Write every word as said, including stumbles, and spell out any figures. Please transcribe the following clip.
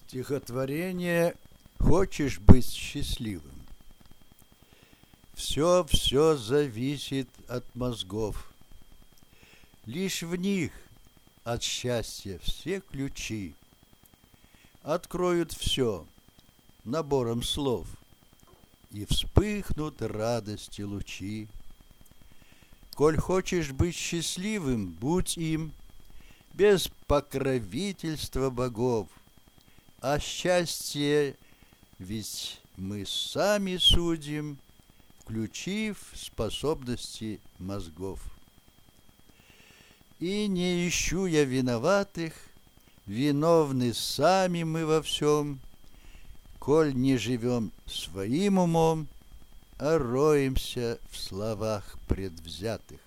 Стихотворение «Хочешь быть счастливым». Все-все зависит от мозгов. Лишь в них от счастья все ключи. Откроют все набором слов, и вспыхнут радости лучи. Коль хочешь быть счастливым, будь им, без покровительства богов. А счастье ведь мы сами судим, включив способности мозгов. И не ищу я виноватых, виновны сами мы во всем, коль не живем своим умом, а роемся в словах предвзятых.